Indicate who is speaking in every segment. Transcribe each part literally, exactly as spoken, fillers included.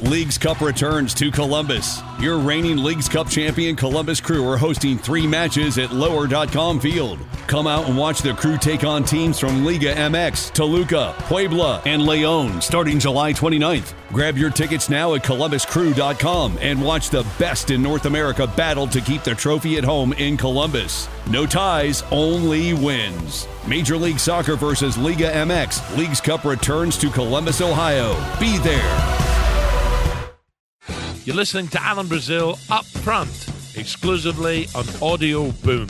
Speaker 1: Leagues Cup returns to Columbus. Your reigning Leagues Cup champion Columbus Crew are hosting three matches at lower dot com Field. Come out and watch the Crew take on teams from Liga M X, Toluca, Puebla, and León starting July twenty-ninth. Grab your tickets now at columbus crew dot com and watch the best in North America battle to keep the trophy at home in Columbus. No ties, only wins. Major League Soccer versus Liga M X. Leagues Cup returns to Columbus, Ohio. Be there.
Speaker 2: You're listening to Alan Brazil Up Front, exclusively on Audio Boom.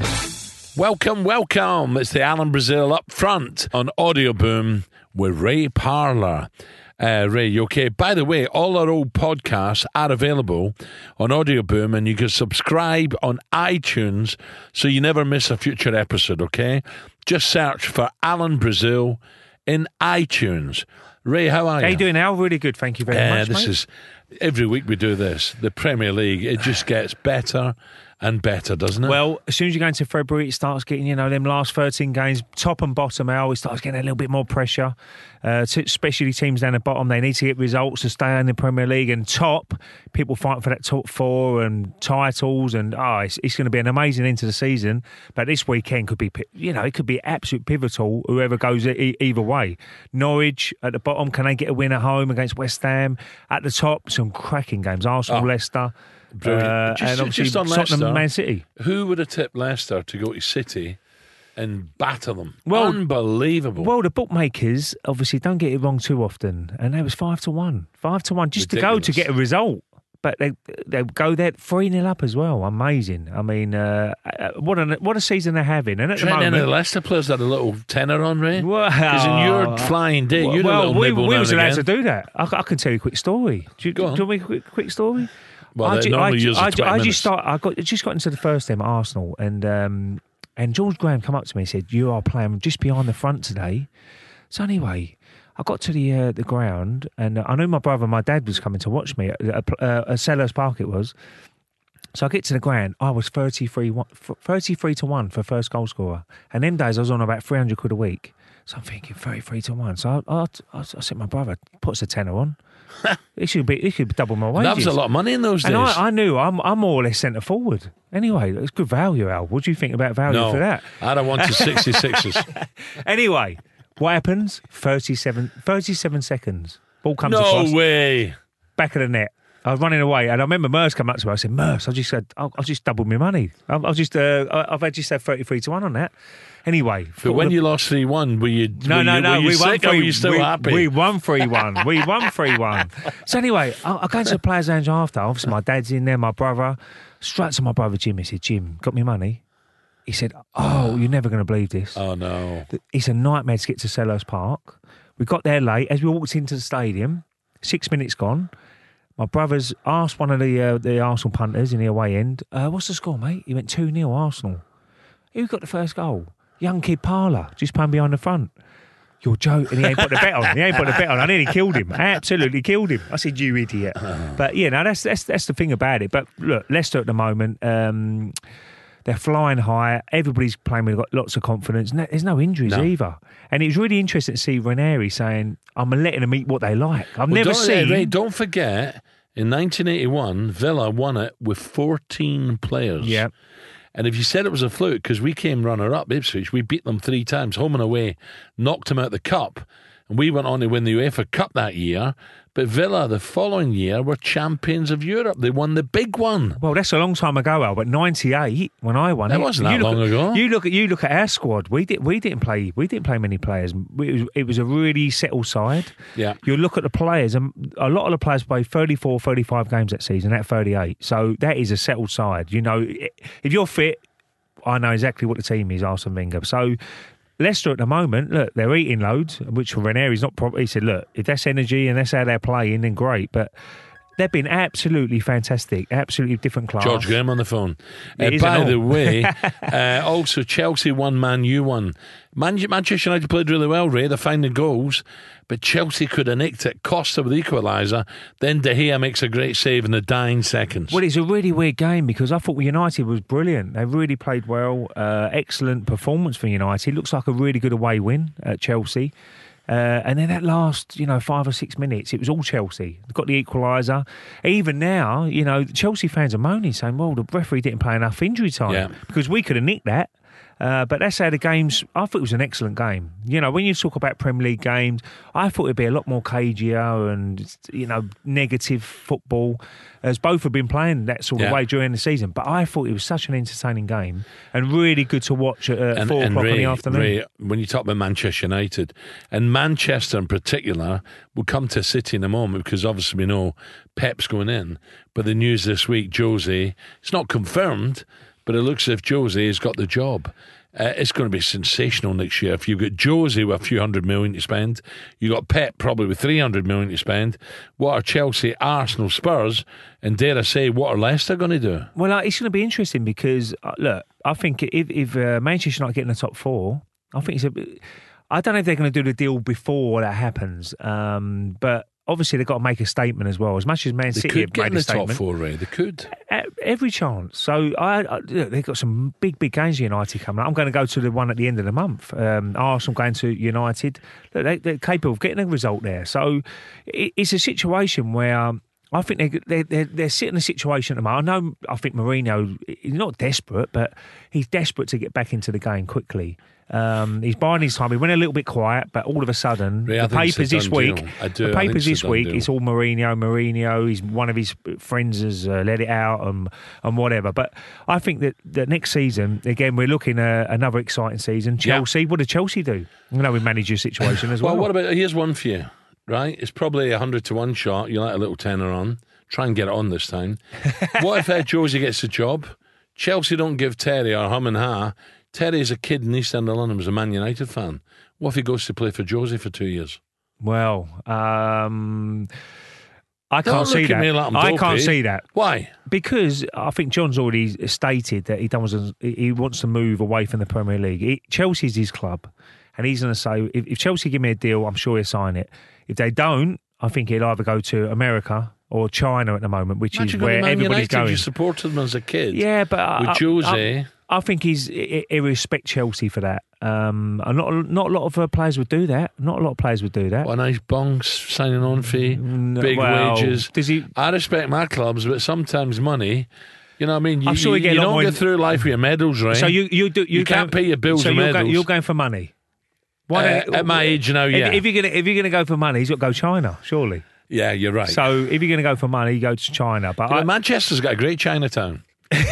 Speaker 2: Welcome, welcome. It's the Alan Brazil Up Front on Audio Boom with Ray Parlour. Uh, Ray, you okay? By the way, all our old podcasts are available on Audio Boom, and you can subscribe on iTunes so you never miss a future episode, okay? Just search for Alan Brazil in iTunes. Ray, how are you?
Speaker 3: How you doing, Al? Really good, thank you very
Speaker 2: uh,
Speaker 3: much,
Speaker 2: This
Speaker 3: mate.
Speaker 2: is every week we do this. The Premier League, it just gets better and better, doesn't it?
Speaker 3: Well, as soon as you go into February, it starts getting, you know, them last thirteen games, top and bottom, Al, it starts getting a little bit more pressure. Uh, especially teams down the bottom, they need to get results to stay in the Premier League. And top, people fighting for that top four and titles. And, oh, it's, it's going to be an amazing end to the season. But this weekend could be, you know, it could be absolute pivotal, whoever goes e- either way. Norwich at the bottom, can they get a win at home against West Ham? At the top, some cracking games. Arsenal,
Speaker 2: Oh.
Speaker 3: Leicester.
Speaker 2: Brilliant.
Speaker 3: Uh,
Speaker 2: just,
Speaker 3: and obviously
Speaker 2: just on
Speaker 3: Tottenham,
Speaker 2: Leicester,
Speaker 3: Man City.
Speaker 2: Who would have tipped Leicester to go to City and batter them?
Speaker 3: Well,
Speaker 2: Unbelievable.
Speaker 3: Well, the bookmakers obviously don't get it wrong too often, and they was five to one, five to one just
Speaker 2: Ridiculous.
Speaker 3: to go to get a result. But they they go there three nil up as well. Amazing. I mean, uh, what a what a season they're having. And at
Speaker 2: Do you
Speaker 3: the
Speaker 2: reckon any of
Speaker 3: moment,
Speaker 2: the Leicester players had a little tenner on, Ray?
Speaker 3: well,
Speaker 2: Because in your flying day, you had a
Speaker 3: well,
Speaker 2: little
Speaker 3: we,
Speaker 2: nibble
Speaker 3: we
Speaker 2: now
Speaker 3: was
Speaker 2: and
Speaker 3: allowed
Speaker 2: again.
Speaker 3: to do that. I, I can tell you a quick story. Do you,
Speaker 2: Go on.
Speaker 3: do you want me a quick, quick story?
Speaker 2: Well,
Speaker 3: I
Speaker 2: it
Speaker 3: ju-
Speaker 2: normally
Speaker 3: I, ju-
Speaker 2: uses
Speaker 3: I, ju-
Speaker 2: twenty
Speaker 3: I
Speaker 2: minutes.
Speaker 3: just start. I got just got into the first team at Arsenal, and um, and George Graham come up to me and said, "You are playing just behind the front today." So anyway, I got to the uh, the ground, and I knew my brother and my dad was coming to watch me at, at, at, at Sellers Park. It was. So I get to the ground. I was thirty-three, one, thirty-three to one for first goal scorer, and them days I was on about three hundred quid a week. So I'm thinking thirty-three to one. So I, I, I, I said, my brother, put us a tenner on. It should be, it should double my wages.
Speaker 2: That was a lot of money in those days.
Speaker 3: And I, I knew I'm, I'm more or less centre forward. Anyway, it's good value, Al. What do you think about value
Speaker 2: no,
Speaker 3: for that?
Speaker 2: I'd have wanted sixty-sixes.
Speaker 3: Anyway, what happens? thirty-seven, thirty-seven seconds. Ball comes
Speaker 2: No
Speaker 3: across.
Speaker 2: way.
Speaker 3: Back of the net. I was running away, and I remember Merce come up to me. I said, "Merce, I just said, I'll, I'll just double my money. I've, I've just, uh, I've had just had thirty-three to one on that." Anyway,
Speaker 2: But when
Speaker 3: the,
Speaker 2: you lost three one, were you,
Speaker 3: no,
Speaker 2: were
Speaker 3: no,
Speaker 2: you,
Speaker 3: no,
Speaker 2: were you
Speaker 3: we won
Speaker 2: sick or
Speaker 3: three.
Speaker 2: were you still
Speaker 3: we,
Speaker 2: happy?
Speaker 3: we won three one. We won three one. So anyway, I, I go into the players' lounge after. Obviously, my dad's in there, my brother. Straight to my brother Jim. He said, "Jim, got me money?" He said, "Oh, you're never going to believe this.
Speaker 2: Oh, no.
Speaker 3: It's a nightmare to get to Sellers Park. We got there late. As we walked into the stadium, six minutes gone. My brother's asked one of the uh, the Arsenal punters in the away end, uh, what's the score, mate? He went two nil Arsenal. Who got the first goal? Young kid Parlour, just playing behind the front. You're joking. He ain't put the bet on. He ain't put the bet on. I nearly killed him. I absolutely killed him. I said, you idiot. But, yeah, no, that's, that's, that's the thing about it. But, look, Leicester at the moment, um, they're flying high. Everybody's playing with lots of confidence. No, there's no injuries
Speaker 2: No.
Speaker 3: either. And it was really interesting to see Ranieri saying, I'm letting them eat what they like. I've
Speaker 2: Well,
Speaker 3: never
Speaker 2: don't,
Speaker 3: seen...
Speaker 2: Ray, don't forget, in nineteen eighty-one, Villa won it with fourteen players.
Speaker 3: Yeah.
Speaker 2: And if you said it was a fluke, because we came runner-up, Ipswich, we beat them three times, home and away, knocked them out the cup, and we went on to win the UEFA Cup that year. But Villa, the following year, were champions of Europe. They won the big one.
Speaker 3: Well, that's a long time ago, Al. But ninety-eight, when I won
Speaker 2: That
Speaker 3: it,
Speaker 2: wasn't that
Speaker 3: you look
Speaker 2: long
Speaker 3: at,
Speaker 2: ago.
Speaker 3: You look at you look at our squad. We did we didn't play we didn't play many players. It was, it was a really settled side.
Speaker 2: Yeah.
Speaker 3: You look at the players, and a lot of the players played thirty-four, thirty-five games that season. At thirty-eight, so that is a settled side. You know, if you're fit, I know exactly what the team is. Arsene Wenger. So. Leicester at the moment, look, they're eating loads, which Ranieri's not probably. He said, look, if that's energy and that's how they're playing, then great. But they've been absolutely fantastic, absolutely different class.
Speaker 2: George Graham on the phone. Uh,
Speaker 3: It is
Speaker 2: by
Speaker 3: and
Speaker 2: the
Speaker 3: all.
Speaker 2: way, uh, also Chelsea won, Man U won. Man- Manchester United played really well, Ray. They found the goals, but Chelsea could have nicked it. Costa with the equaliser. Then De Gea makes a great save in the dying seconds.
Speaker 3: Well, it's a really weird game because I thought United was brilliant. They really played well. Uh, excellent performance for United. Looks like a really good away win at Chelsea. Uh, and then that last, you know, five or six minutes, it was all Chelsea. They got the equaliser. Even now, you know, Chelsea fans are moaning, saying, well, the referee didn't play enough injury time.
Speaker 2: Yeah.
Speaker 3: Because we could have nicked that. Uh, but that's how the games, I thought it was an excellent game. You know, when you talk about Premier League games, I thought it'd be a lot more cagier and, you know, negative football, as both have been playing that sort of
Speaker 2: Yeah.
Speaker 3: way during the season. But I thought it was such an entertaining game and really good to watch at uh,
Speaker 2: And,
Speaker 3: four
Speaker 2: and
Speaker 3: o'clock
Speaker 2: Ray,
Speaker 3: in the afternoon.
Speaker 2: Ray, when you talk about Manchester United, and Manchester in particular, we'll come to City in a moment because obviously we know Pep's going in. But the news this week, Jose, it's not confirmed, but it looks as if Jose has got the job. Uh, it's going to be sensational next year. If you've got Jose with a few hundred million to spend, you've got Pep probably with three hundred million to spend. What are Chelsea, Arsenal, Spurs, and dare I say, what are Leicester going to do?
Speaker 3: Well, uh, it's going to be interesting because, uh, look, I think if, if uh, Manchester United get in the top four, I think it's a. I don't know if they're going to do the deal before that happens, um, but obviously they've got to make a statement as well. As much as Man
Speaker 2: They
Speaker 3: City
Speaker 2: could
Speaker 3: have
Speaker 2: get
Speaker 3: made
Speaker 2: in
Speaker 3: a
Speaker 2: the
Speaker 3: statement,
Speaker 2: top four, Ray. They could.
Speaker 3: every chance. So I, I look, they've got some big, big games. United coming up. I'm going to go to the one at the end of the month. Um, Arsenal going to United. Look, they, they're capable of getting a result there. So it, it's a situation where. I think they, they, they're, they're sitting in a situation at the moment. I know, I think Mourinho, he's not desperate, but he's desperate to get back into the game quickly. Um, he's buying his time. He went a little bit quiet, but all of a sudden,
Speaker 2: Ray, I
Speaker 3: the
Speaker 2: think it's a
Speaker 3: papers this
Speaker 2: done
Speaker 3: week,
Speaker 2: deal. I do.
Speaker 3: the
Speaker 2: I think
Speaker 3: papers
Speaker 2: it's a
Speaker 3: this
Speaker 2: done
Speaker 3: week,
Speaker 2: deal.
Speaker 3: it's all Mourinho, Mourinho. He's one of his friends has uh, let it out and and whatever. But I think that, that next season, again, we're looking at another exciting season. Chelsea, what did Chelsea do? I know we manage your situation as well.
Speaker 2: Well, what about, here's one for you, right? It's probably a hundred to one shot. You like a little tenner on. Try and get it on this time. What if uh, Josie gets the job? Chelsea don't give Terry or hum and ha. Terry's a kid in East End of London, was a Man United fan. What if he goes to play for Josie for two years?
Speaker 3: Well, um, I
Speaker 2: Don't
Speaker 3: can't see
Speaker 2: look at
Speaker 3: that.
Speaker 2: me like I'm
Speaker 3: I
Speaker 2: dopey.
Speaker 3: can't see that.
Speaker 2: Why?
Speaker 3: Because I think John's already stated that he doesn't. He wants to move away from the Premier League. He, Chelsea's his club, and he's going to say, if, if Chelsea give me a deal, I'm sure he'll sign it. If they don't, I think he'll either go to America or China at the moment, which
Speaker 2: Imagine
Speaker 3: is
Speaker 2: going to
Speaker 3: where
Speaker 2: Man
Speaker 3: everybody's
Speaker 2: United,
Speaker 3: going.
Speaker 2: You supported them as a kid.
Speaker 3: Yeah, but
Speaker 2: with
Speaker 3: I,
Speaker 2: Jose.
Speaker 3: I, I think he's he, he respect Chelsea for that. Um, and not not a lot of uh, players would do that. Not a lot of players would do that.
Speaker 2: What a nice bongs signing on fee,
Speaker 3: No,
Speaker 2: big
Speaker 3: well,
Speaker 2: wages.
Speaker 3: Does he?
Speaker 2: I respect my clubs, but sometimes money. You know what I mean? You,
Speaker 3: I'm sure
Speaker 2: you,
Speaker 3: he get
Speaker 2: you
Speaker 3: a lot
Speaker 2: don't
Speaker 3: more
Speaker 2: get
Speaker 3: in-
Speaker 2: through life with your medals, right?
Speaker 3: So you you do you,
Speaker 2: You can't
Speaker 3: going-
Speaker 2: pay your bills
Speaker 3: So
Speaker 2: with
Speaker 3: you're, go,
Speaker 2: medals.
Speaker 3: you're going for money. Why
Speaker 2: Uh,
Speaker 3: don't-
Speaker 2: at my age now,
Speaker 3: if,
Speaker 2: yeah.
Speaker 3: If you're gonna if you're gonna go for money, he's got to go China, surely.
Speaker 2: Yeah, you're right.
Speaker 3: So if you're going to go for money, you go to China. But,
Speaker 2: You know,
Speaker 3: I,
Speaker 2: Manchester's got a great Chinatown.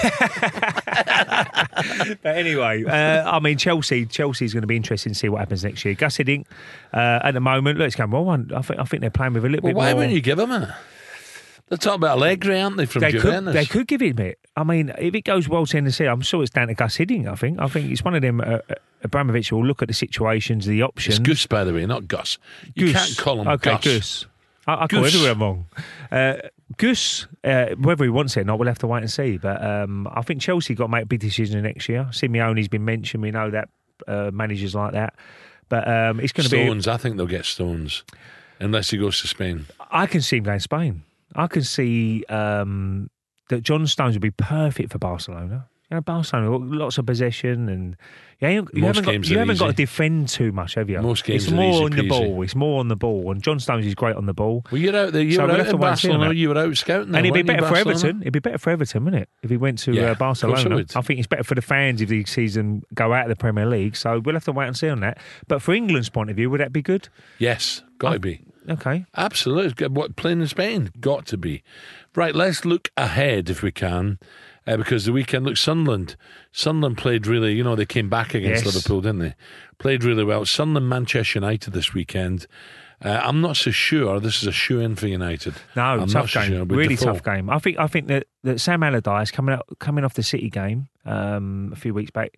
Speaker 3: but anyway, uh, I mean, Chelsea. Chelsea's going to be interesting to see what happens next year. Gus Hiddink, uh, at the moment, let's go well. I think I think they're playing with a little
Speaker 2: Well,
Speaker 3: bit
Speaker 2: why
Speaker 3: more.
Speaker 2: wouldn't you give him it? They're talking about Allegri, aren't they, from
Speaker 3: They could,
Speaker 2: Juventus?
Speaker 3: they could give him it. I mean, if it goes well to end of the season, I'm sure it's down to Gus Hiddink. I think. I think it's one of them. Uh, Abramovich will look at the situations, the options.
Speaker 2: It's Gus, by the way, not Gus. You
Speaker 3: Gus.
Speaker 2: can't call him
Speaker 3: okay,
Speaker 2: Gus.
Speaker 3: Gus. I, I call
Speaker 2: Gus.
Speaker 3: everyone wrong. Uh, Gus, uh, whether he wants it or not, we'll have to wait and see. But um, I think Chelsea got to make a big decision next year. Simeone's been mentioned. We know that uh, managers like that. But um, it's going to be.
Speaker 2: Stones, I think they'll get Stones, unless he goes to Spain.
Speaker 3: I can see him going to Spain. I can see um, that John Stones would be perfect for Barcelona. You know, Barcelona, lots of possession, and you, ain't, you
Speaker 2: Most
Speaker 3: haven't, got,
Speaker 2: games
Speaker 3: you
Speaker 2: are
Speaker 3: haven't got to
Speaker 2: easy.
Speaker 3: defend too much, have you?
Speaker 2: Most games
Speaker 3: it's
Speaker 2: are
Speaker 3: more
Speaker 2: easy
Speaker 3: on the
Speaker 2: peasy.
Speaker 3: ball. It's more on the ball, and John Stones is great on the ball.
Speaker 2: Well, you're out there. You
Speaker 3: So
Speaker 2: were
Speaker 3: we'll
Speaker 2: out
Speaker 3: have to
Speaker 2: in
Speaker 3: wait and see on
Speaker 2: Barcelona.
Speaker 3: that.
Speaker 2: You were out scouting there,
Speaker 3: And it'd be
Speaker 2: weren't you,
Speaker 3: better for
Speaker 2: Barcelona?
Speaker 3: Everton. It'd be better for Everton, wouldn't it? If he went to
Speaker 2: Yeah,
Speaker 3: uh,
Speaker 2: of course it
Speaker 3: Barcelona.
Speaker 2: would.
Speaker 3: I think it's better for the fans if the season go out of the Premier League. So we'll have to wait and see on that. But for England's point of view, would that be good?
Speaker 2: Yes, got to be.
Speaker 3: Okay.
Speaker 2: Absolutely. What, playing in Spain? Got to be. Right, let's look ahead if we can, uh, because the weekend, look, Sunderland. Sunderland played really, you know, they came back against
Speaker 3: Yes.
Speaker 2: Liverpool, didn't they? Played really well. Sunderland, Manchester United this weekend. Uh, I'm not so sure this is a shoe-in for United.
Speaker 3: No,
Speaker 2: I'm
Speaker 3: tough
Speaker 2: not so
Speaker 3: game.
Speaker 2: sure, but
Speaker 3: really
Speaker 2: Defoe-
Speaker 3: tough game. I think I think that, that Sam Allardyce coming out coming off the City game um, a few weeks back,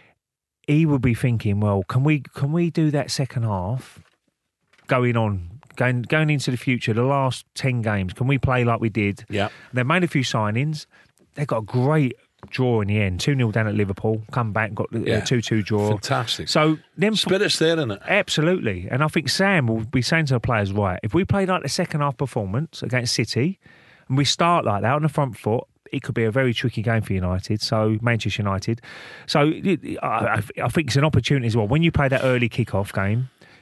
Speaker 3: he will be thinking, well, can we can we do that second half going on? Going going into the future, the last ten games, can we play like we did?
Speaker 2: Yeah.
Speaker 3: They made a few signings. They got a great draw in the end, two nil down at Liverpool, come back, got the
Speaker 2: Yeah.
Speaker 3: two two draw.
Speaker 2: Fantastic.
Speaker 3: So them
Speaker 2: Spirit's there, isn't it?
Speaker 3: absolutely. And I think Sam will be saying to the players, right, if we play like the second half performance against City and we start like that on the front foot, it could be a very tricky game for United, so Manchester United. So I, I I think it's an opportunity as well. When you play that early kick-off game,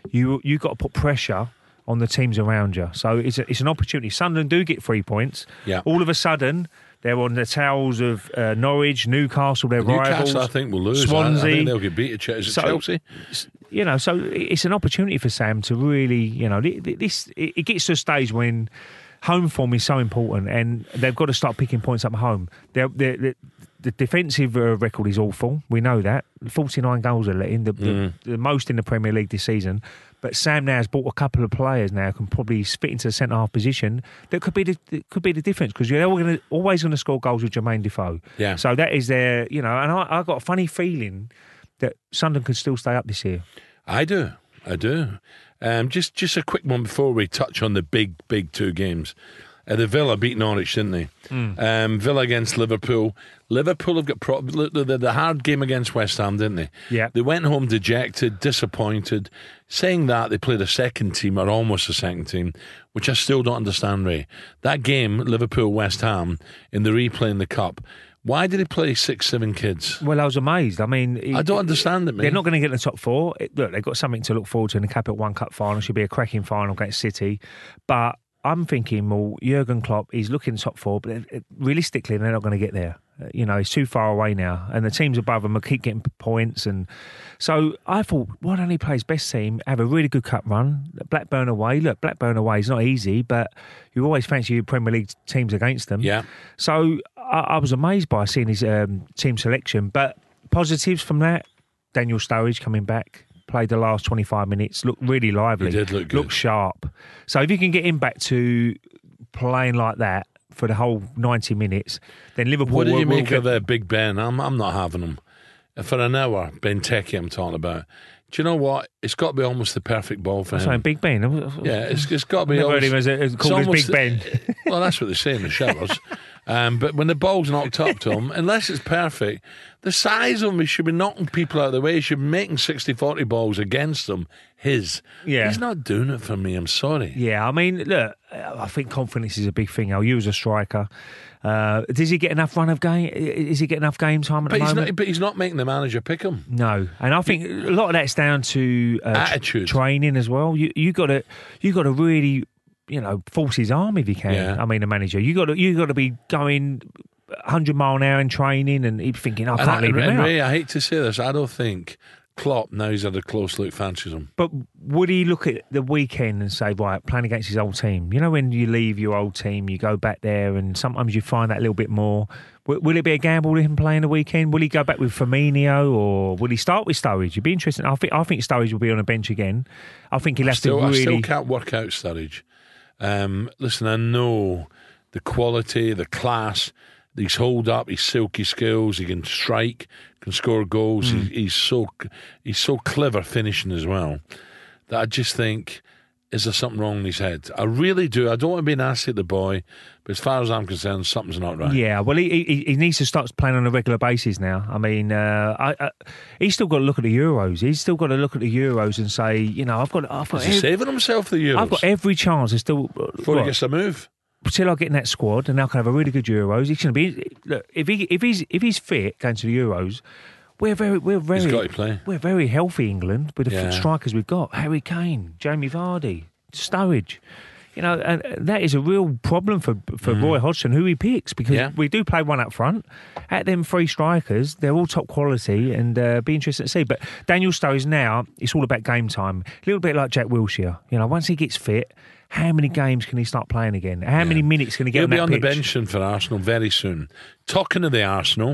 Speaker 3: you you got to put pressure on the teams around you. So it's a, it's an opportunity. Sunderland do get three points.
Speaker 2: Yeah.
Speaker 3: All of a sudden, they're on the tails of uh, Norwich, Newcastle, their
Speaker 2: Newcastle,
Speaker 3: rivals.
Speaker 2: I think, will lose.
Speaker 3: Swansea.
Speaker 2: I, I think they'll get beat at Chelsea.
Speaker 3: So,
Speaker 2: Chelsea.
Speaker 3: You know, so it's an opportunity for Sam to really, you know, this it gets to a stage when home form is so important, and they've got to start picking points up at home. They're, they're, they're, the defensive uh, record is awful. We know that. forty-nine goals are let in, the, mm. the, the most in the Premier League this season. But Sam now has bought a couple of players now who can probably fit into the centre half position. That could be the that could be the difference, because you're always going to always going to score goals with Jermaine Defoe.
Speaker 2: Yeah.
Speaker 3: So that is their, you know, and I I got a funny feeling that Sunderland could still stay up this year.
Speaker 2: I do, I do. Um, just just a quick one before we touch on the big big two games. Uh, the Villa beat Norwich, didn't they? Mm. Um, Villa against Liverpool. Liverpool have got pro- the, the, the hard game against West Ham, didn't they?
Speaker 3: Yeah.
Speaker 2: They went home dejected, disappointed. Saying that, they played a second team, or almost a second team, which I still don't understand, Ray. That game, Liverpool-West Ham, in the replay in the Cup, why did he play six, seven kids?
Speaker 3: Well, I was amazed. I mean... He,
Speaker 2: I don't understand it, mate.
Speaker 3: They're not going to get in the top four. It, look, they've got something to look forward to in the Capital One Cup final. It should be a cracking final against City. But I'm thinking, well, Jurgen Klopp, he's looking top four, but realistically, they're not going to get there. You know, he's too far away now, and the teams above him will keep getting points. And so I thought, why don't he play his best team, have a really good cup run, Blackburn away. Look, Blackburn away is not easy, but you always fancy your Premier League teams against them.
Speaker 2: Yeah.
Speaker 3: So I, I was amazed by seeing his um, team selection. But positives from that, Daniel Sturridge coming back. Played the last twenty-five minutes, looked really lively.
Speaker 2: He did look good.
Speaker 3: Looked sharp. So if you can get him back to playing like that for the whole ninety minutes, then Liverpool...
Speaker 2: What do you
Speaker 3: will,
Speaker 2: make
Speaker 3: will
Speaker 2: of uh, Big Ben? I'm, I'm not having him. For an hour, Benteke I'm talking about. Do you know what? It's got to be almost the perfect ball for
Speaker 3: I'm
Speaker 2: him.
Speaker 3: saying Big Ben.
Speaker 2: Yeah, it's, it's got to be...
Speaker 3: Never
Speaker 2: almost,
Speaker 3: heard him as, a, as called as Big Ben.
Speaker 2: Well, that's what they say in the showers. Um, but when the ball's knocked up to him, unless it's perfect, the size of him, he should be knocking people out of the way. He should be making sixty forty balls against them. His.
Speaker 3: Yeah.
Speaker 2: He's not doing it for me, I'm sorry.
Speaker 3: Yeah, I mean, look, I think confidence is a big thing. I'll use a striker. Uh, does he get enough run of game? Is he getting enough game time at
Speaker 2: but
Speaker 3: the
Speaker 2: he's
Speaker 3: moment?
Speaker 2: Not, but he's not making the manager pick him.
Speaker 3: No, and I think a lot of that's down to uh,
Speaker 2: attitude,
Speaker 3: tr- training as well. You you got to you got to really, you know, force his arm if you can.
Speaker 2: Yeah.
Speaker 3: I mean, a manager, you got to you got to be going one hundred mile an hour in training, and he's thinking, I can't
Speaker 2: and
Speaker 3: leave
Speaker 2: I,
Speaker 3: him
Speaker 2: and
Speaker 3: out.
Speaker 2: Ray, I hate to say this, I don't think Klopp, now he's had a close look, fancies him.
Speaker 3: But would he look at the weekend and say, right, playing against his old team? You know, when you leave your old team, you go back there, and sometimes you find that a little bit more. Will, will it be a gamble with him playing the weekend? Will he go back with Firmino, or will he start with Sturridge? It'd be interesting. I think I think Sturridge will be on a bench again. I think he'll have
Speaker 2: still,
Speaker 3: to really.
Speaker 2: I still can't work out Sturridge. Um, listen, I know the quality, the class. He's hold up, he's silky skills, he can strike, can score goals. Mm. He, he's so he's so clever finishing as well that I just think, is there something wrong in his head? I really do. I don't want to be nasty at the boy, but as far as I'm concerned, something's not right.
Speaker 3: Yeah, well, he he, he needs to start playing on a regular basis now. I mean, uh, I, I, he's still got to look at the Euros. He's still got to look at the Euros and say, you know, I've got. I've got
Speaker 2: is he
Speaker 3: every,
Speaker 2: saving himself the Euros?
Speaker 3: I've got every chance to still.
Speaker 2: Before
Speaker 3: what,
Speaker 2: he gets a move.
Speaker 3: Till I get in that squad, and I can have a really good Euros. He's going to be look if he if he's if he's fit going to the Euros. We're very we're very
Speaker 2: He's got to play.
Speaker 3: We're very healthy, England, with the
Speaker 2: Yeah.
Speaker 3: strikers we've got: Harry Kane, Jamie Vardy, Sturridge. You know, and that is a real problem for for mm. Roy Hodgson, who he picks, because
Speaker 2: Yeah.
Speaker 3: we do play one up front. At them three strikers, they're all top quality, and uh, be interesting to see. But Daniel Sturridge now, it's all about game time. A little bit like Jack Wilshere. You know, once he gets fit, how many games can he start playing again? How yeah. many minutes can he get
Speaker 2: He'll
Speaker 3: on
Speaker 2: be
Speaker 3: that
Speaker 2: on
Speaker 3: pitch?
Speaker 2: the bench and for Arsenal very soon. Talking of the Arsenal,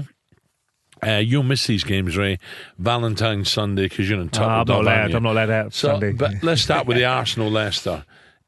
Speaker 2: uh, you'll miss these games, Ray. Valentine's Sunday, because you're in
Speaker 3: Oh, I'm not allowed. I'm not allowed out
Speaker 2: so,
Speaker 3: Sunday.
Speaker 2: But let's start with the Arsenal Leicester.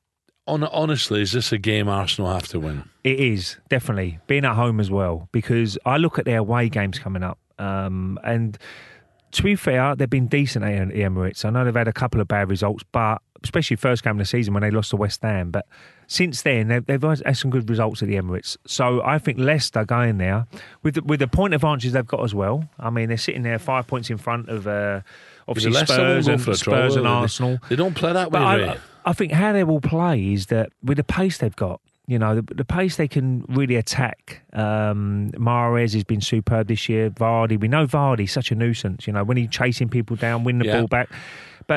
Speaker 2: On, honestly, is this a game Arsenal have to win?
Speaker 3: It is, definitely. Being at home as well, because I look at their away games coming up, um, and to be fair, they've been decent at the Emirates. I know they've had a couple of bad results, but especially first game of the season when they lost to West Ham. But since then, they've, they've had some good results at the Emirates. So I think Leicester going there, with the, with the point advantage they've got as well. I mean, they're sitting there five points in front of uh, obviously Spurs and, Spurs
Speaker 2: trouble,
Speaker 3: and Arsenal.
Speaker 2: They don't play that way,
Speaker 3: but
Speaker 2: Ray.
Speaker 3: I, I think how they will play is that with the pace they've got, you know, the, the pace they can really attack. Um, Mahrez has been superb this year. Vardy, we know Vardy's such a nuisance, you know, when he's chasing people down, win the
Speaker 2: yeah.
Speaker 3: ball back. But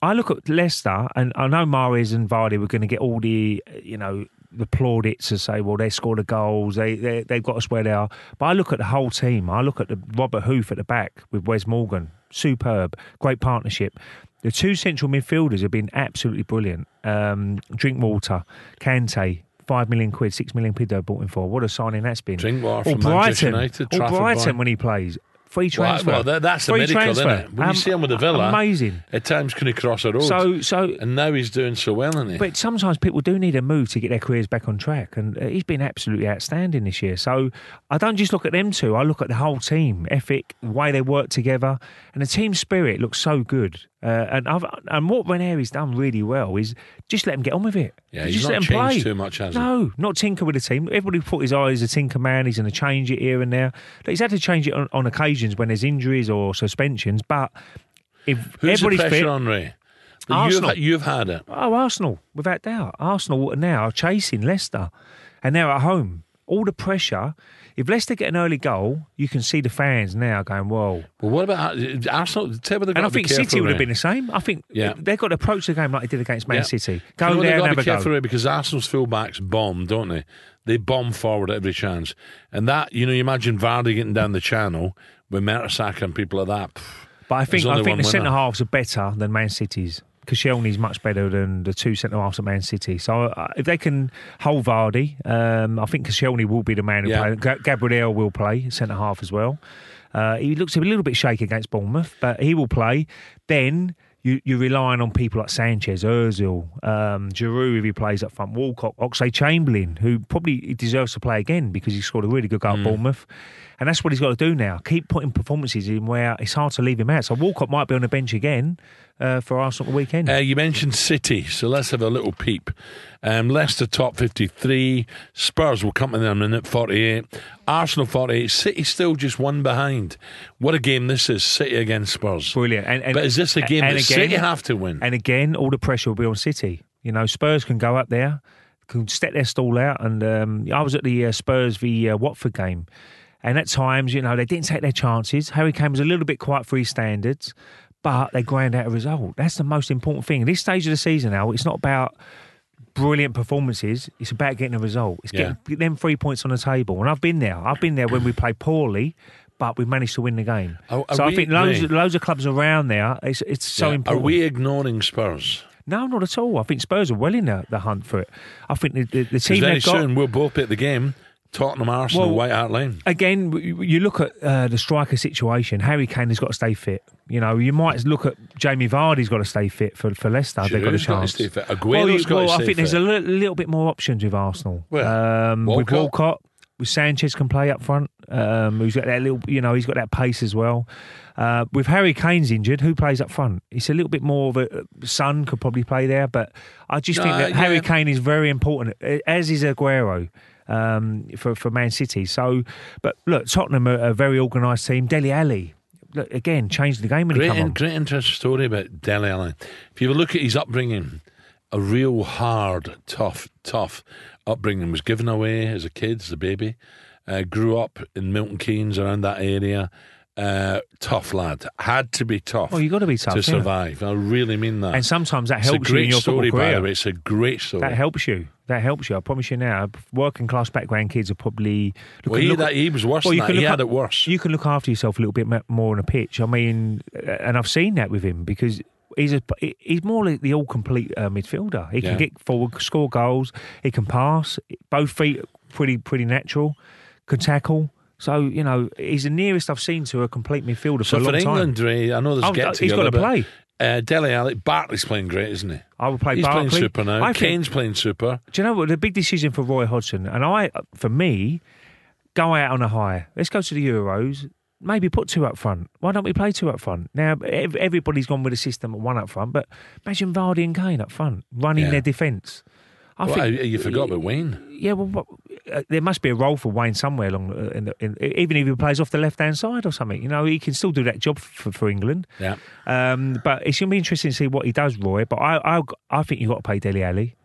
Speaker 3: I look at Leicester, and I know Mahrez and Vardy were going to get all the, you know, the plaudits to say, well, they scored the goals, they, they, they've got us where they are. But I look at the whole team. I look at the Robert Hoof at the back with Wes Morgan. Superb. Great partnership. The two central midfielders have been absolutely brilliant. Um, Drinkwater, Kante, five million quid, six million quid they've bought him for. What a signing that's been.
Speaker 2: Drinkwater
Speaker 3: Or
Speaker 2: from Manchester
Speaker 3: Brighton.
Speaker 2: United.
Speaker 3: Or
Speaker 2: Trafford
Speaker 3: Brighton
Speaker 2: boy.
Speaker 3: when he plays. Free
Speaker 2: Well,
Speaker 3: transfer.
Speaker 2: well, that- that's the
Speaker 3: Free
Speaker 2: miracle,
Speaker 3: transfer.
Speaker 2: isn't it? When you
Speaker 3: Um,
Speaker 2: see him with the Villa,
Speaker 3: amazing.
Speaker 2: at times can he cross a road?
Speaker 3: So, so
Speaker 2: and now he's doing so well, isn't he?
Speaker 3: But sometimes people do need a move to get their careers back on track, and uh, he's been absolutely outstanding this year. So I don't just look at them two, I look at the whole team, ethic, the way they work together, and the team spirit looks so good. Uh, and I've, and what Ranieri's done really well is just let them get on with it.
Speaker 2: Yeah, he's
Speaker 3: just
Speaker 2: not
Speaker 3: let them
Speaker 2: changed
Speaker 3: play.
Speaker 2: too much, has he?
Speaker 3: No, not tinker with the team. Everybody thought his eye as a tinker man, he's going to change it here and there. But he's had to change it on, on occasions when there's injuries or suspensions. But if
Speaker 2: Who's the
Speaker 3: everybody's
Speaker 2: pressure
Speaker 3: fit,
Speaker 2: on, Ray?
Speaker 3: Arsenal.
Speaker 2: You've, you've had it.
Speaker 3: Oh, Arsenal, without doubt. Arsenal now are chasing Leicester, and they're at home. All the pressure. If Leicester get an early goal, you can see the fans now going, whoa.
Speaker 2: Well, what about Arsenal? Tell me they've got
Speaker 3: And I
Speaker 2: to be
Speaker 3: think
Speaker 2: careful,
Speaker 3: City would have
Speaker 2: Ray.
Speaker 3: been the same. I think
Speaker 2: Yeah.
Speaker 3: they've got to approach the game like they did against Man
Speaker 2: Yeah.
Speaker 3: City. Go
Speaker 2: You know,
Speaker 3: there
Speaker 2: they've
Speaker 3: and
Speaker 2: got
Speaker 3: have
Speaker 2: to
Speaker 3: a
Speaker 2: be careful,
Speaker 3: go.
Speaker 2: Ray, because Arsenal's fullbacks bomb, don't they? They bomb forward at every chance. And that, you know, you imagine Vardy getting down the channel with Mertesacker and people like that. Pff,
Speaker 3: But I think
Speaker 2: there's only
Speaker 3: I think
Speaker 2: one
Speaker 3: the
Speaker 2: winner.
Speaker 3: centre halves are better than Man City's. Koscielny's much better than the two centre halves at Man City. So uh, if they can hold Vardy, um, I think Koscielny will be the man who
Speaker 2: Yeah.
Speaker 3: plays. Ga- Gabriel will play centre half as well. Uh, he looks a little bit shaky against Bournemouth, but he will play. Then you, you're relying on people like Sanchez, Ozil, um, Giroud if he plays up front, Walcott, Oxlade-Chamberlain, who probably deserves to play again because he scored a really good goal at Bournemouth. And that's what he's got to do now. Keep putting performances in where it's hard to leave him out. So Walcott might be on the bench again uh, for Arsenal at the weekend.
Speaker 2: Uh, you mentioned City, so let's have a little peep. Um, Leicester top fifty-three. Spurs will come in a minute, forty-eight. Arsenal forty-eight. City still just one behind. What a game this is, City against Spurs.
Speaker 3: Brilliant. And, and,
Speaker 2: But is this a game
Speaker 3: and
Speaker 2: that
Speaker 3: again-
Speaker 2: City have to win?
Speaker 3: And again, all the pressure will be on City. You know, Spurs can go up there, can step their stall out. And um, I was at the uh, Spurs v uh, Watford game. And at times, you know, they didn't take their chances. Harry Kane was a little bit quiet for his standards, but they ground out a result. That's the most important thing. At this stage of the season now, it's not about brilliant performances. It's about getting a result. It's getting
Speaker 2: Yeah.
Speaker 3: them three points on the table. And I've been there. I've been there when we play poorly, but we managed to win the game.
Speaker 2: Are- are
Speaker 3: so I
Speaker 2: we-
Speaker 3: think loads,
Speaker 2: Ray?
Speaker 3: loads of clubs around there, it's, it's so
Speaker 2: Yeah.
Speaker 3: important.
Speaker 2: Are we ignoring Spurs?
Speaker 3: No, not at all. I think Spurs are well in the, the hunt for it. I think the, the, the
Speaker 2: Because
Speaker 3: team
Speaker 2: very
Speaker 3: they've got...
Speaker 2: soon we'll both be at the game. Tottenham, Arsenal,
Speaker 3: Well,
Speaker 2: White Hart Lane.
Speaker 3: Again, w- you look at uh, the striker situation. Harry Kane has got to stay fit. You know, you might look at Jamie Vardy's got to stay fit for, for Leicester. They've got a
Speaker 2: Giroud's got to
Speaker 3: chance.
Speaker 2: stay fit.
Speaker 3: well,
Speaker 2: Aguero's
Speaker 3: you-
Speaker 2: got
Speaker 3: well,
Speaker 2: to
Speaker 3: I
Speaker 2: stay
Speaker 3: think there's
Speaker 2: fit.
Speaker 3: a li- little bit more options with Arsenal.
Speaker 2: Well,
Speaker 3: um, with
Speaker 2: Walcott.
Speaker 3: Walcott, with Sanchez can play up front. Um, who's got that little, you know, he's got that pace as well. Uh, with Harry Kane's injured, who plays up front? It's a little bit more of a Son could probably play there, but I just
Speaker 2: No,
Speaker 3: think that
Speaker 2: yeah.
Speaker 3: Harry Kane is very important, as is Aguero. Um, for, for Man City. So, but look, Tottenham are a very organised team. Dele Alli, look, again, changed the game when
Speaker 2: Great,
Speaker 3: he come
Speaker 2: in,
Speaker 3: on.
Speaker 2: great interesting story about Dele Alli. If you look at his upbringing, a real hard, tough, tough upbringing. Was given away as a kid, as a baby. Uh, grew up in Milton Keynes, around that area. Uh, tough lad. Had to be tough.
Speaker 3: Well, you got to be tough
Speaker 2: to
Speaker 3: yeah.
Speaker 2: survive. I really mean that.
Speaker 3: And sometimes that
Speaker 2: it's a
Speaker 3: helps you
Speaker 2: great
Speaker 3: in your
Speaker 2: story,
Speaker 3: football
Speaker 2: by
Speaker 3: career.
Speaker 2: the way. It's a great story.
Speaker 3: That helps you. That helps you. I promise you now. Working class background kids are probably. Look,
Speaker 2: well, he,
Speaker 3: look,
Speaker 2: that, he was worse
Speaker 3: well,
Speaker 2: than
Speaker 3: you
Speaker 2: that.
Speaker 3: can
Speaker 2: He
Speaker 3: look
Speaker 2: had
Speaker 3: up-
Speaker 2: it worse.
Speaker 3: You can look after yourself a little bit more on a pitch. I mean, uh, and I've seen that with him because he's a he's more like the all complete uh, midfielder. He
Speaker 2: Yeah.
Speaker 3: can get forward, score goals. He can pass. Both feet pretty pretty natural. Can tackle. So, you know, he's the nearest I've seen to a complete midfielder for
Speaker 2: So
Speaker 3: a long
Speaker 2: for England,
Speaker 3: time.
Speaker 2: Ray, I know there's
Speaker 3: Oh,
Speaker 2: get
Speaker 3: he's
Speaker 2: together.
Speaker 3: got to
Speaker 2: but,
Speaker 3: play.
Speaker 2: Uh, Dele Alli, Bartley's playing great, isn't he?
Speaker 3: I would play
Speaker 2: He's
Speaker 3: Barkley.
Speaker 2: playing super now.
Speaker 3: I
Speaker 2: Kane's
Speaker 3: think,
Speaker 2: playing super.
Speaker 3: do you know what? The big decision for Roy Hodgson, and I, for me, go out on a high. Let's go to the Euros. Maybe put two up front. Why don't we play two up front? Now, ev- everybody's gone with a system of one up front, but imagine Vardy and Kane up front, running
Speaker 2: Yeah.
Speaker 3: their defence. I
Speaker 2: Well,
Speaker 3: think,
Speaker 2: you forgot about Wayne.
Speaker 3: Yeah, well, what, uh, there must be a role for Wayne somewhere along, the, in the, in, even if he plays off the left-hand side or something. You know, he can still do that job for, for England.
Speaker 2: Yeah.
Speaker 3: Um, but it's going to be interesting to see what he does, Roy. But I, I, I think you've got to play Dele Alli.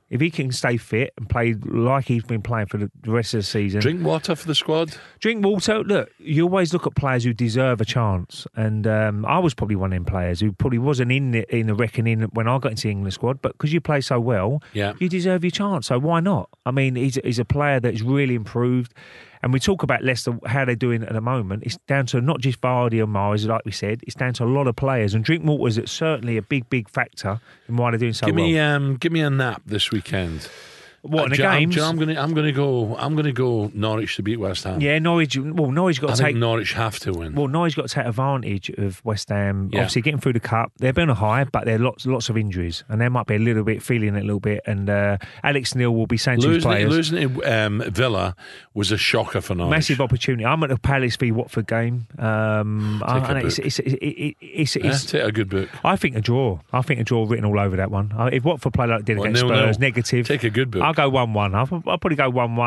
Speaker 3: If he can stay fit and play like he's been playing for the rest of the season.
Speaker 2: Drink water for the squad.
Speaker 3: Drink water. Look, you always look at players who deserve a chance. And um, I was probably one of them players who probably wasn't in the, in the reckoning when I got into the England squad. But because you play so well,
Speaker 2: yeah.
Speaker 3: you deserve your chance. So why not? I mean, he's, he's a player that's really improved. And we talk about Leicester, how they're doing at the moment. It's down to not just Vardy and Miles, like we said. It's down to a lot of players. And Drinkwater is certainly a big, big factor in why they're doing so
Speaker 2: give
Speaker 3: well.
Speaker 2: Me, um, give me a nap this weekend.
Speaker 3: What, in the
Speaker 2: uh,
Speaker 3: games?
Speaker 2: I'm going to I'm going to go I'm going to go Norwich to beat West Ham.
Speaker 3: Yeah, Norwich. Well, Norwich got
Speaker 2: I
Speaker 3: to
Speaker 2: think
Speaker 3: take.
Speaker 2: Norwich have to win.
Speaker 3: Well, Norwich got to take advantage of West Ham.
Speaker 2: Yeah.
Speaker 3: Obviously, getting through the cup, they've been a high, but there are lots lots of injuries, and they might be a little bit feeling it a little bit. And uh, Alex Neil will be saying to his
Speaker 2: Losing,
Speaker 3: players,
Speaker 2: losing to um, Villa was a shocker for Norwich.
Speaker 3: massive opportunity. I'm at the Palace v Watford game. Um,
Speaker 2: Take
Speaker 3: I,
Speaker 2: a
Speaker 3: and it's,
Speaker 2: book.
Speaker 3: it's, it's, it- it's,
Speaker 2: Yeah,
Speaker 3: it's,
Speaker 2: take a good book.
Speaker 3: I think a draw. I think a draw written all over that one. Uh, If Watford play like they did
Speaker 2: Well,
Speaker 3: against
Speaker 2: nil,
Speaker 3: Spurs,
Speaker 2: nil.
Speaker 3: negative.
Speaker 2: Take a good book.
Speaker 3: I'll go one-one. I'll, I'll probably go one-one.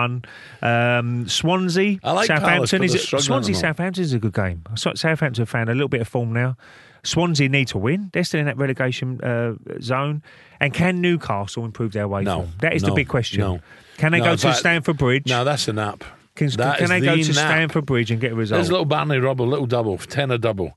Speaker 3: Um, Swansea,
Speaker 2: I like Palace,
Speaker 3: Southampton.
Speaker 2: but
Speaker 3: Is
Speaker 2: they're
Speaker 3: it,
Speaker 2: struggling
Speaker 3: Swansea,
Speaker 2: at the moment.
Speaker 3: Southampton is a good game. So- Southampton have found a little bit of form now. Swansea need to win. They're still in that relegation uh, zone. And can Newcastle improve their way
Speaker 2: No,
Speaker 3: form? That is
Speaker 2: no,
Speaker 3: the big question.
Speaker 2: no.
Speaker 3: Can they
Speaker 2: No,
Speaker 3: go
Speaker 2: in
Speaker 3: to
Speaker 2: fact-
Speaker 3: Stamford Bridge?
Speaker 2: No, that's a nap.
Speaker 3: Can,
Speaker 2: That
Speaker 3: can
Speaker 2: is
Speaker 3: they go
Speaker 2: the
Speaker 3: to
Speaker 2: nap.
Speaker 3: Stamford Bridge and get a result?
Speaker 2: There's a little Barney Rubble, little double, tenner double.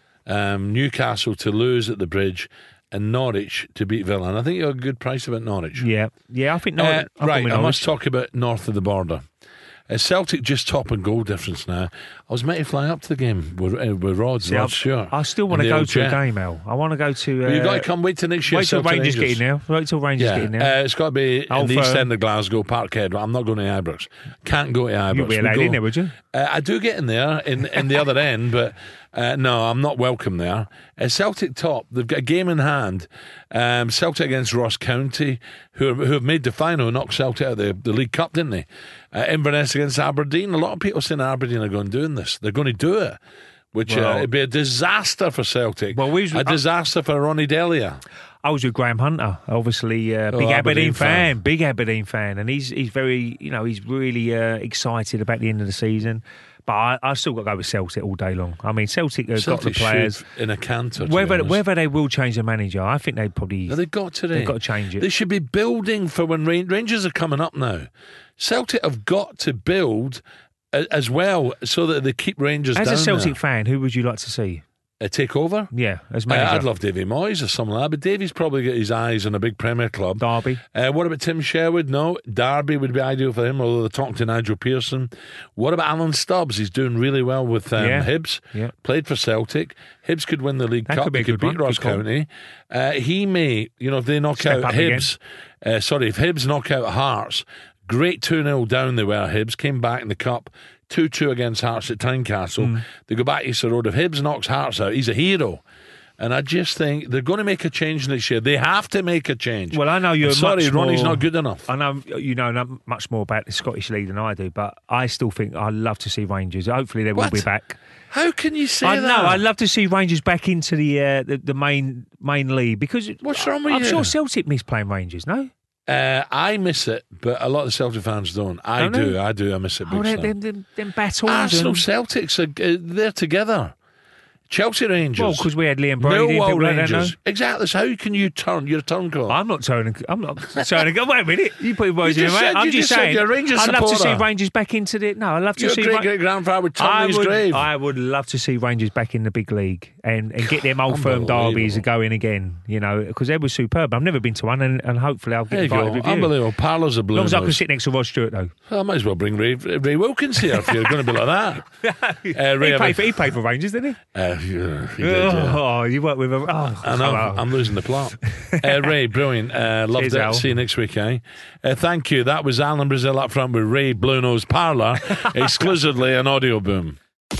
Speaker 2: Um, Newcastle to lose at the Bridge and Norwich to beat Villa. And I think you're a good price about Norwich.
Speaker 3: Yeah, yeah. I think
Speaker 2: Uh,
Speaker 3: Norwich. I've gone
Speaker 2: right,
Speaker 3: with
Speaker 2: I
Speaker 3: Norwich.
Speaker 2: must talk about north of the border. Uh, Celtic just top in goal difference now. I was meant to fly up to the game with, uh, with Rods,
Speaker 3: See,
Speaker 2: Rod
Speaker 3: I-
Speaker 2: Stewart.
Speaker 3: I still want
Speaker 2: in
Speaker 3: to
Speaker 2: the
Speaker 3: go
Speaker 2: old
Speaker 3: to a
Speaker 2: jet.
Speaker 3: game, Al. I want to go to. Uh,
Speaker 2: Well, you've got to come. Wait till next year.
Speaker 3: Wait till
Speaker 2: Celtic
Speaker 3: Rangers
Speaker 2: Rangers.
Speaker 3: get in now. Wait till Rangers
Speaker 2: Yeah,
Speaker 3: get in now.
Speaker 2: uh, it's got to be in
Speaker 3: Old
Speaker 2: the east
Speaker 3: firm.
Speaker 2: end of Glasgow, Parkhead. I'm not going to Ibrox. Can't go to Ibrox.
Speaker 3: You'd be
Speaker 2: We
Speaker 3: allowed
Speaker 2: go-
Speaker 3: in there, would you?
Speaker 2: Uh, I do get in there in, in the other end, but uh, no, I'm not welcome there. Uh, Celtic top, they've got a game in hand. Um, Celtic against Ross County, who, who have made the final, knocked Celtic out of the, the League Cup, didn't they? Uh, Inverness against Aberdeen. A lot of people saying Aberdeen are going doing this. They're going to do it, which
Speaker 3: Well-
Speaker 2: uh, it'd be a disaster for Celtic.
Speaker 3: Well, we-
Speaker 2: a disaster for Ronnie Delia.
Speaker 3: I was with Graham Hunter, obviously uh,
Speaker 2: Oh,
Speaker 3: big Aberdeen,
Speaker 2: Aberdeen
Speaker 3: fan,
Speaker 2: fan.
Speaker 3: big Aberdeen fan, and he's he's very, you know, he's really uh, excited about the end of the season. But I, I still got to go with Celtic all day long. I mean, Celtic have got the
Speaker 2: Celtic
Speaker 3: players.
Speaker 2: should in a canter. to be
Speaker 3: Whether
Speaker 2: honest.
Speaker 3: whether they will change the manager, I think they probably
Speaker 2: No, they've got to.
Speaker 3: they've got to change it.
Speaker 2: They should be building for when Ran- Rangers are coming up now. Celtic have got to build a- as well so that they keep Rangers
Speaker 3: As
Speaker 2: down
Speaker 3: a Celtic
Speaker 2: there.
Speaker 3: fan, who would you like to see?
Speaker 2: A takeover.
Speaker 3: Yeah, as
Speaker 2: Uh,
Speaker 3: manager.
Speaker 2: I'd love Davy Moyes or something like that, but Davy's probably got his eyes on a big Premier club.
Speaker 3: Derby.
Speaker 2: Uh, what about Tim Sherwood? No. Derby would be ideal for him, although they're talking to Nigel Pearson. What about Alan Stubbs? He's doing really well with um,
Speaker 3: Yeah.
Speaker 2: Hibs.
Speaker 3: Yeah.
Speaker 2: Played for Celtic. Hibs could win the League
Speaker 3: That
Speaker 2: Cup.
Speaker 3: could be
Speaker 2: They
Speaker 3: a
Speaker 2: could
Speaker 3: good
Speaker 2: beat
Speaker 3: one.
Speaker 2: Ross
Speaker 3: Good call.
Speaker 2: County. Uh, he may, you know, if they knock
Speaker 3: Step
Speaker 2: out
Speaker 3: up again.
Speaker 2: Hibs, uh, sorry, if Hibs knock out Hearts, great two nil down they were, Hibs, came back in the Cup, two two against Hearts at Tynecastle.
Speaker 3: Mm.
Speaker 2: They go back to Easter Road. If Hibs knocks Hearts out, he's a hero. And I just think they're going to make a change next year. They have to make a change.
Speaker 3: Well, I know you're
Speaker 2: I'm sorry,
Speaker 3: much
Speaker 2: Ronnie's
Speaker 3: more-
Speaker 2: not good enough.
Speaker 3: I know you know not much more about the Scottish League than I do, but I still think I'd love to see Rangers. Hopefully, they will
Speaker 2: What?
Speaker 3: be back.
Speaker 2: How can you say
Speaker 3: I
Speaker 2: that?
Speaker 3: know. I'd love to see Rangers back into the uh, the, the main main league because
Speaker 2: What's wrong with
Speaker 3: I'm
Speaker 2: you?
Speaker 3: sure Celtic miss playing Rangers. No,
Speaker 2: Uh, I miss it, but a lot of the Celtic fans don't. I
Speaker 3: Don't they?
Speaker 2: do. I do. I miss it big
Speaker 3: oh, them,
Speaker 2: time.
Speaker 3: them, them, them battles.
Speaker 2: Arsenal
Speaker 3: and,
Speaker 2: Celtics are uh, they're together. Chelsea Rangers.
Speaker 3: well, because we had Liam Brady. and
Speaker 2: Millwall
Speaker 3: people like that,
Speaker 2: Rangers.
Speaker 3: no?
Speaker 2: Exactly. So how can you turn your turn call?
Speaker 3: I'm not turning. I'm not turning. Wait a minute. You put your words
Speaker 2: You
Speaker 3: in
Speaker 2: just
Speaker 3: your
Speaker 2: said-
Speaker 3: mouth. I'm
Speaker 2: you
Speaker 3: just
Speaker 2: just said
Speaker 3: saying.
Speaker 2: you're a Rangers
Speaker 3: I'd love to see
Speaker 2: supporter.
Speaker 3: Rangers back into the. No, I'd love to
Speaker 2: Your
Speaker 3: see.
Speaker 2: great
Speaker 3: Ra-
Speaker 2: great grandfather would turn
Speaker 3: I
Speaker 2: his
Speaker 3: would,
Speaker 2: grave.
Speaker 3: I would love to see Rangers back in the big league and, and get them old firm
Speaker 2: Unbelievable.
Speaker 3: derbies going again, you know, because they were superb. I've never been to one, and, and hopefully I'll
Speaker 2: there
Speaker 3: get
Speaker 2: you
Speaker 3: invited
Speaker 2: go.
Speaker 3: with you.
Speaker 2: Unbelievable. Parlours are
Speaker 3: As
Speaker 2: blue.
Speaker 3: long as I can
Speaker 2: nose.
Speaker 3: sit next to Rod Stewart, though.
Speaker 2: Well, I might as well bring Ray, Ray Wilkins here if you're going to be like that. Uh,
Speaker 3: he,
Speaker 2: Ray,
Speaker 3: paid for, he paid for Rangers, didn't he?
Speaker 2: uh, yeah, he did, yeah.
Speaker 3: Oh, you work with him. Oh,
Speaker 2: I know,
Speaker 3: come on.
Speaker 2: I'm losing the plot. uh, Ray, brilliant. Uh, loved
Speaker 3: Cheers,
Speaker 2: it.
Speaker 3: Al.
Speaker 2: See you next week, eh? Uh, thank you. That was Alan Brazil up front with Ray Blue Nose Parlour, exclusively on Audio Boom.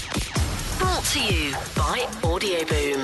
Speaker 4: Brought to you by Audio Boom.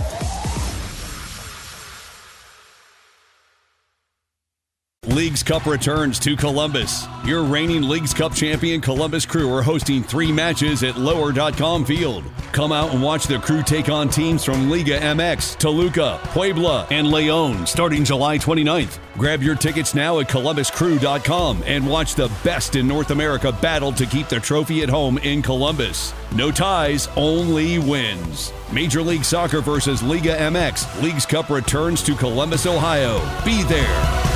Speaker 1: Leagues Cup returns to Columbus. Your reigning Leagues Cup champion Columbus Crew are hosting three matches at lower dot com Field. Come out and watch the Crew take on teams from Liga M X, Toluca, Puebla, and Leon starting July twenty-ninth. Grab your tickets now at columbus crew dot com and watch the best in North America battle to keep the trophy at home in Columbus. No ties, only wins. Major League Soccer versus Liga M X. Leagues Cup returns to Columbus, Ohio. Be there.